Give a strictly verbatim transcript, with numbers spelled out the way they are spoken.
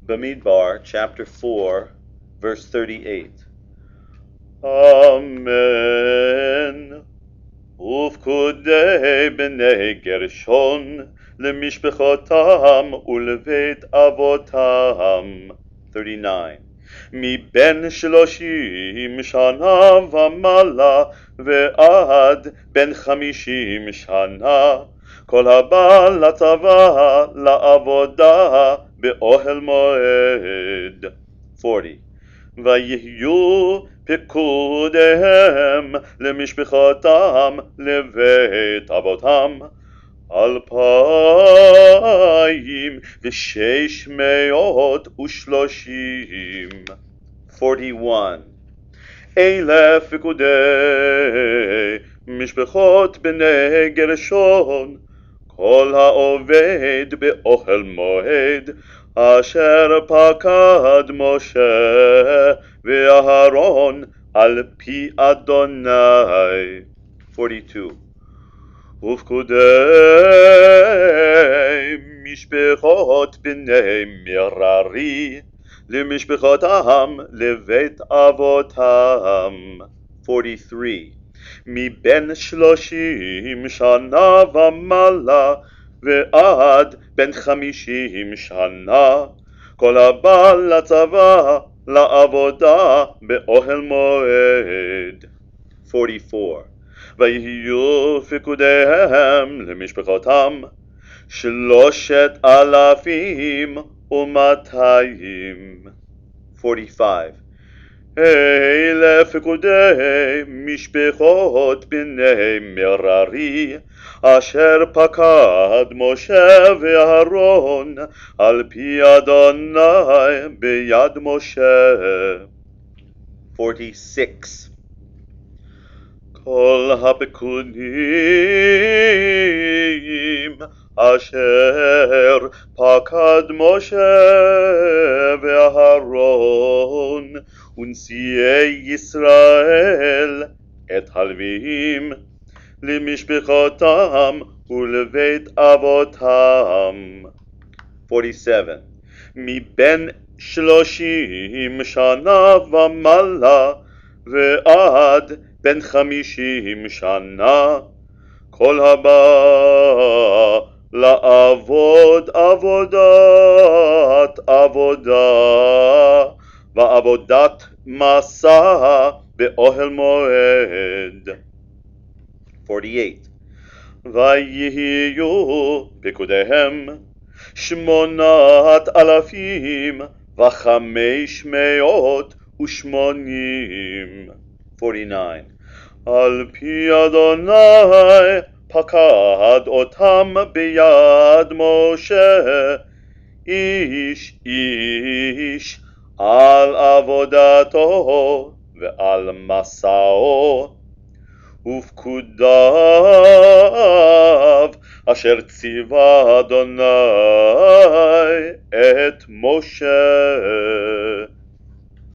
Bamidbar, chapter four, verse thirty-eight. Amen. ופקודי בני גרשון למשפחותם ולבית אבותם. thirty-nine. מבין שלושים שנה ומעלה ועד בין חמישים שנה, כל הבא לצבא לעבודה באוהל מועד. forty. ויהיו פקודיהם למשפחתם לבית אבותם אלפיים ושש מאות ושלושים. forty-one. אלה פקודי משפחות בני גרשון, כל העובד באוהל מועד אשר פקד משה ואהרון על פי אדוני. forty-two. ופקודי משפחות בני מררי למשפחותם לבית אבותם. forty-three. מבין שלושים שנה ומעלה ועד בין חמישים שנה, כל הבא לצבא לעבודה באוהל מועד. forty-four. ויהיו פקודיהם למשפחותם שלושת אלפים ומאתיים. forty-five. אלה פקודי משפחות בני מררי אשר פקד משה ואהרון על פי אדוני ביד משה. forty-six. כל הפקודים אשר פקד משה ואהרון ונשיאי ישראל את הלוויים למשפחותם ולבית אבותם. forty-seven. מבין שלושים שנה ומעלה ועד בין חמישים שנה, כל הבא לעבוד עבודת עבודה ועבודת מסע באוהל מועד. forty-eight. ויהיו פקודיהם שמונת אלפים וחמש מאות ושמונים. forty-nine. על פי אדוני פקד אותם ביד משה איש איש על עבודתו ועל מסעו, ופקודיו אשר ציווה אדוני את משה.